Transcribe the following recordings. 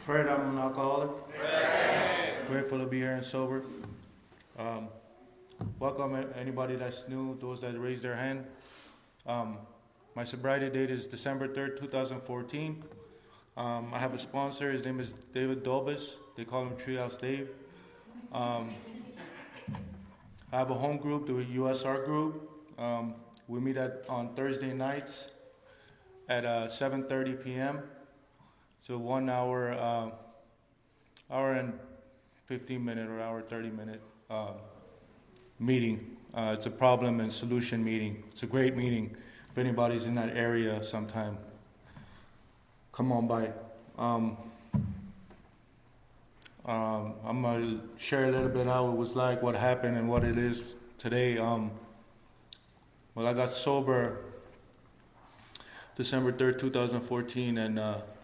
Fred, I'm an alcoholic. Fred. Grateful to be here and sober. Welcome anybody that's new, those that raised their hand. My sobriety date is December 3rd, 2014. I have a sponsor. His name is David Dolbus. They call him Treehouse Dave. I have a home group, the USR group. We meet on Thursday nights at 7:30 p.m. So 1 hour, hour and 15 minute or hour 30 minute meeting. It's a problem and solution meeting. It's a great meeting. If anybody's in that area sometime, come on by. I'm going to share a little bit how it was like, what happened, and what it is today. Well, I got sober December 3rd, 2014, and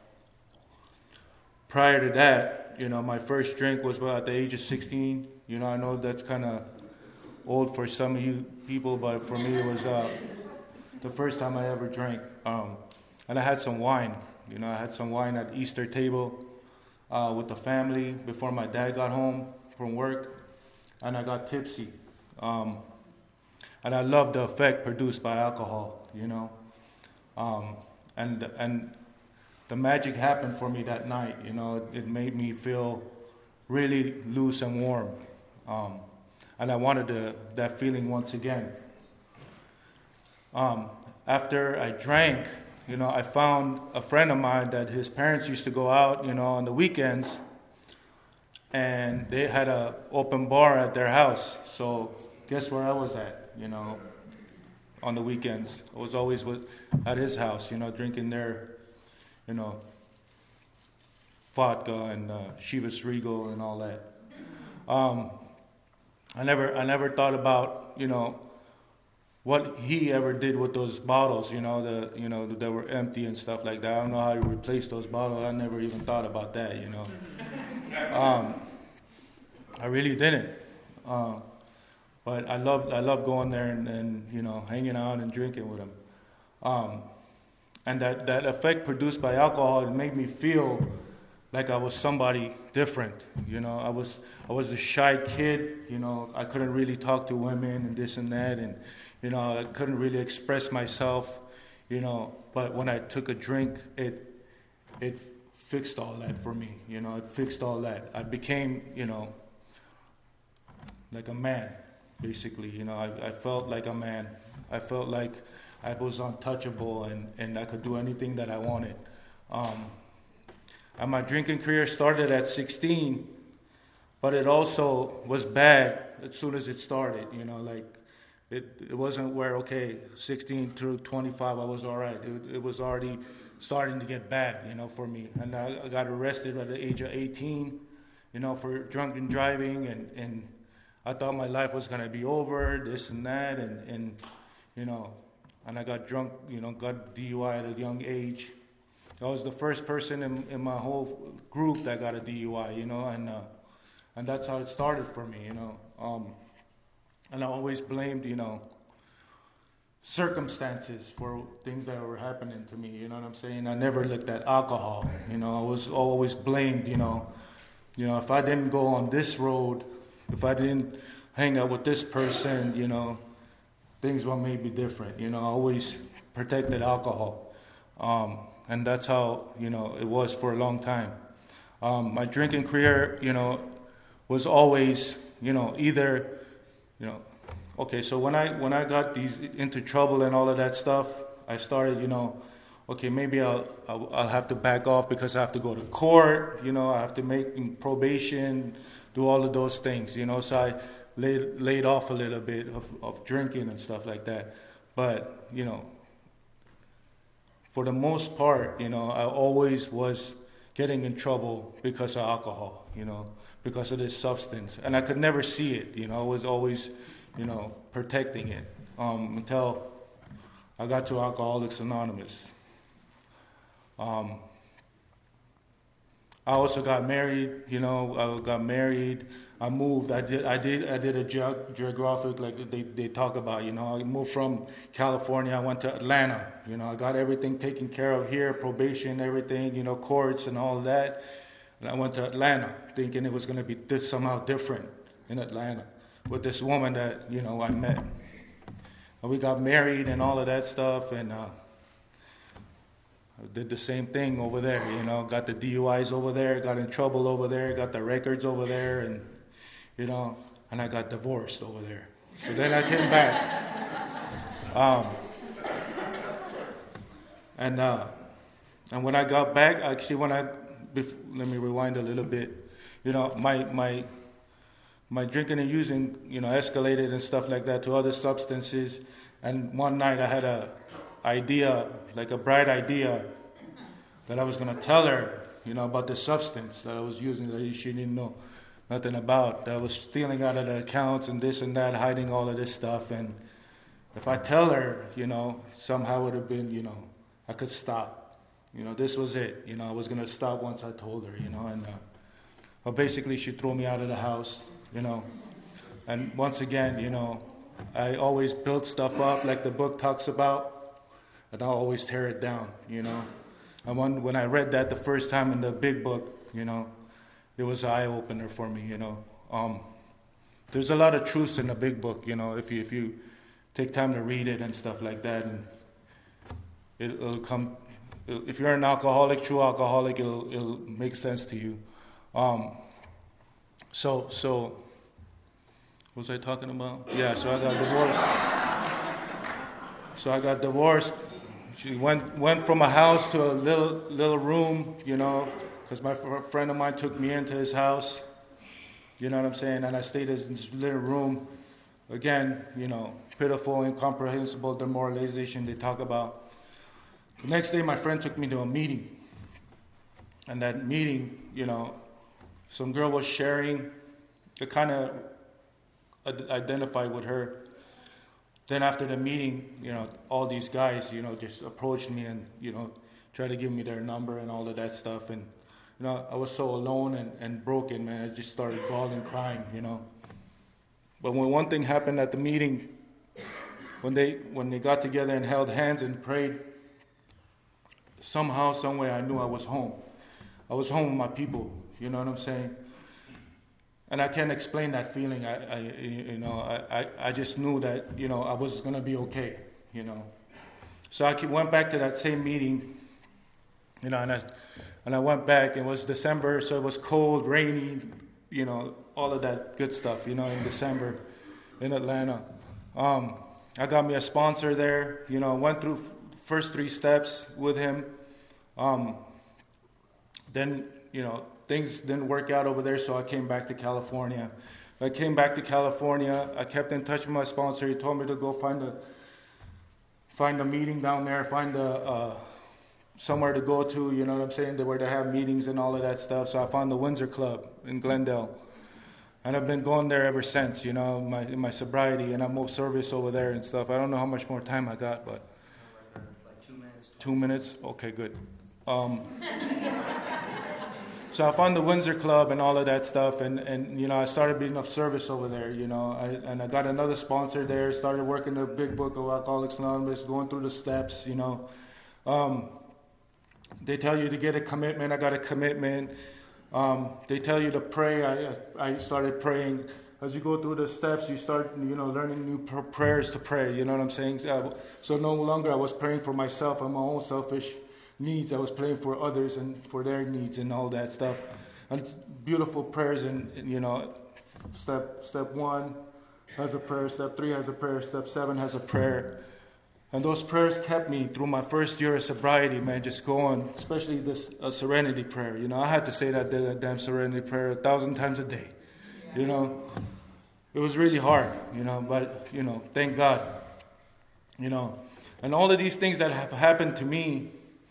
prior to that, my first drink was at the age of 16. I know that's kind of old for some of you people, but for me it was the first time I ever drank. And I had some wine. I had some wine at Easter table with the family before my dad got home from work, and I got tipsy. And I loved the effect produced by alcohol, and the magic happened for me that night. It made me feel really loose and warm, and I wanted that feeling once again. After I drank, I found a friend of mine that his parents used to go out, on the weekends, and they had an open bar at their house. So guess where I was at, on the weekends? I was always at his house, drinking their, vodka and Chivas Regal and all that. I never thought about, what he ever did with those bottles, that were empty and stuff like that. I don't know how he replaced those bottles. I never even thought about that, I really didn't. But I love going there and hanging out and drinking with him. And that effect produced by alcohol, it made me feel like I was somebody different. I was a shy kid. I couldn't really talk to women and this and that, and I couldn't really express myself. But when I took a drink, it fixed all that for me. It fixed all that. I became like a man, basically. I felt like a man. I felt like I was untouchable and I could do anything that I wanted. And my drinking career started at 16, but it also was bad as soon as it started. It wasn't where, 16 through 25, I was all right. It was already starting to get bad, for me. And I got arrested at the age of 18, for drunken driving, and I thought my life was going to be over, this and that, and I got drunk, got DUI at a young age. I was the first person in my whole group that got a DUI, and that's how it started for me, and I always blamed, circumstances for things that were happening to me, you know what I'm saying? I never looked at alcohol, I was always blamed, if I didn't go on this road, if I didn't hang out with this person, things were maybe different, I always protected alcohol. And that's how, it was for a long time. My drinking career, was always, either, so when I got into trouble and all of that stuff, I started, maybe I'll have to back off because I have to go to court, I have to make probation, do all of those things, so I laid off a little bit of drinking and stuff like that. But, for the most part, I always was getting in trouble because of alcohol, because of this substance. And I could never see it, I was always, protecting it until I got to Alcoholics Anonymous. I also got married, I moved. I did a geographic, like they talk about. I moved from California. I went to Atlanta. I got everything taken care of here, probation, everything. Courts and all that. And I went to Atlanta thinking it was going to be somehow different in Atlanta with this woman that, I met. And we got married and all of that stuff, and I did the same thing over there, got the DUIs over there, got in trouble over there, got the records over there, and, and I got divorced over there. So then I came back. And when I got back, actually, let me rewind a little bit. My drinking and using, escalated and stuff like that to other substances. And one night I had a idea, like a bright idea, that I was going to tell her, about the substance that I was using that she didn't know nothing about. That I was stealing out of the accounts and this and that, hiding all of this stuff. And if I tell her, somehow it would have been, I could stop. This was it. I was going to stop once I told her, and well, basically she threw me out of the house, And once again, I always build stuff up like the book talks about, and I'll always tear it down, And when I read that the first time in the big book, it was an eye-opener for me, There's a lot of truths in the big book, if you take time to read it and stuff like that, and it'll come. If you're an alcoholic, true alcoholic, it'll make sense to you. So what was I talking about? Yeah, so I got divorced. She went from a house to a little room, because my friend of mine took me into his house. You know what I'm saying? And I stayed in this little room. Again, pitiful, incomprehensible demoralization they talk about. The next day, my friend took me to a meeting. And that meeting, some girl was sharing. I kind of identified with her. Then after the meeting, all these guys, just approached me and, tried to give me their number and all of that stuff. And, I was so alone and broken, man. I just started bawling, crying, But when one thing happened at the meeting, when they got together and held hands and prayed, somehow, some way, I knew I was home. I was home with my people. You know what I'm saying? And I can't explain that feeling. I just knew that I was gonna be okay. So I went back to that same meeting. And I went back. It was December, so it was cold, rainy. All of that good stuff. In December, in Atlanta. I got me a sponsor there. Went through first 3 steps with him. Then, things didn't work out over there, so I came back to California. I came back to California. I kept in touch with my sponsor. He told me to go find a meeting down there, find somewhere to go to, where they have meetings and all of that stuff. So I found the Windsor Club in Glendale. And I've been going there ever since, in my sobriety, and I'm of service over there and stuff. I don't know how much more time I got, but... Like 2 minutes. 2 minutes? Okay, good. So I found the Windsor Club and all of that stuff, and I started being of service over there, and I got another sponsor there, started working the big book of Alcoholics Anonymous, going through the steps, They tell you to get a commitment. I got a commitment. They tell you to pray. I started praying. As you go through the steps, you start, learning new prayers to pray. You know what I'm saying? So no longer I was praying for myself and my own selfish needs. I was praying for others and for their needs and all that stuff. And it's beautiful prayers. And step 1 has a prayer. Step 3 has a prayer. Step 7 has a prayer. And those prayers kept me through my first year of sobriety, man, just going, especially this serenity prayer. I had to say that damn serenity prayer 1,000 times a day. It was really hard, but, thank God, And all of these things that have happened to me,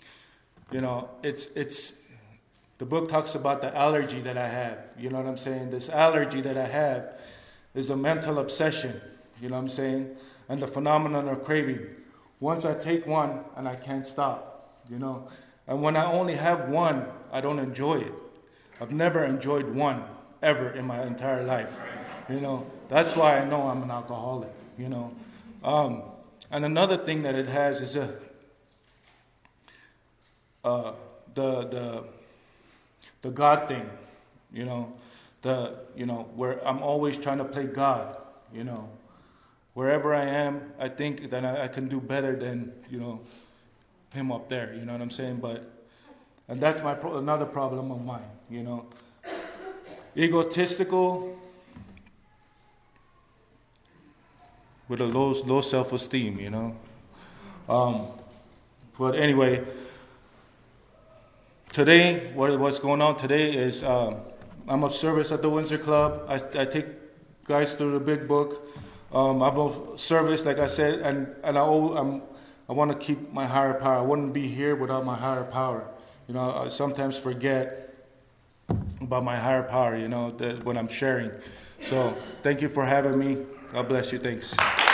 it's the book talks about the allergy that I have. You know what I'm saying? This allergy that I have is a mental obsession, you know what I'm saying? And the phenomenon of craving. Once I take one, and I can't stop, And when I only have one, I don't enjoy it. I've never enjoyed one, ever in my entire life. That's why I know I'm an alcoholic, And another thing that it has is the the God thing, where I'm always trying to play God, Wherever I am, I think that I can do better than, him up there, you know what I'm saying? And that's another problem of mine, Egotistical with a low self-esteem, But anyway, today, what's going on today is I'm of service at the Windsor Club. I take guys through the big book. I'm of service, like I said, and I want to keep my higher power. I wouldn't be here without my higher power. I sometimes forget about my higher power, when I'm sharing. So thank you for having me. God bless you. Thanks.